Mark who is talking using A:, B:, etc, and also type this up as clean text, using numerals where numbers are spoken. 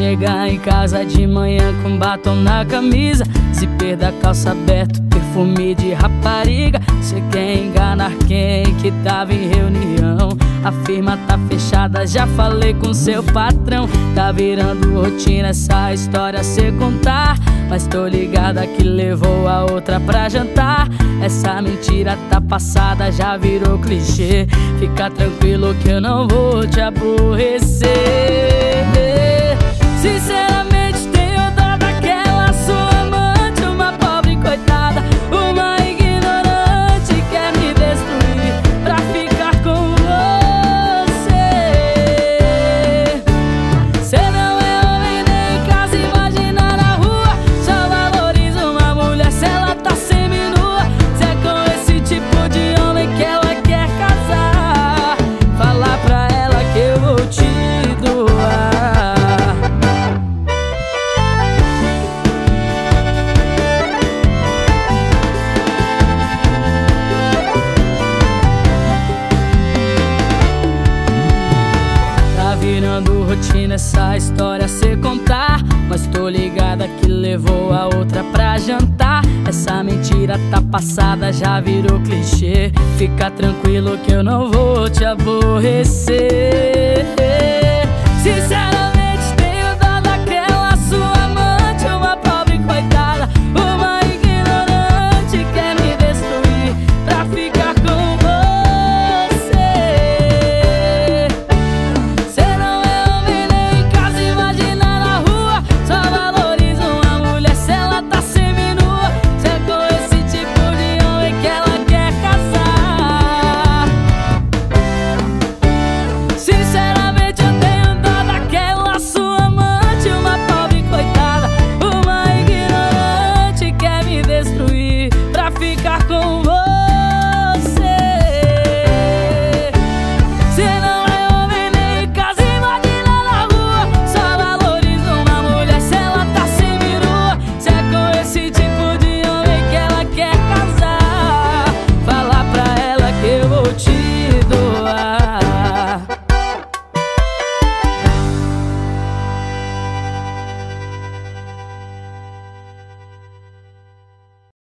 A: chegar em casa de manhã com batom na camisa, zíper da calça aberto, perfume de rapariga. Cê quer enganar quem que tava em reunião? A firma tá fechada, já falei com seu patrão. Tá virando rotina essa história cê contar, mas tô ligada que levou a outra pra jantar. Essa mentira tá passada, já virou clichê. Fica tranquilo que eu não vou te aborrecer. Sinceramente tenho dó daquela sua amante, uma pobre coitada, uma ignorante, quer me destruir pra ficar com você. Cê não é homem nem em casa, imagina na rua. Só valoriza uma mulher se ela tá seminua. Se é com esse tipo de homem que ela quer casar, fala pra ela que eu vou te doar. Virando rotina essa história cê contar, mas tô ligada que levou a outra pra jantar. Essa mentira tá passada, já virou clichê. Fica tranquilo que eu não vou te aborrecer. Sinceramente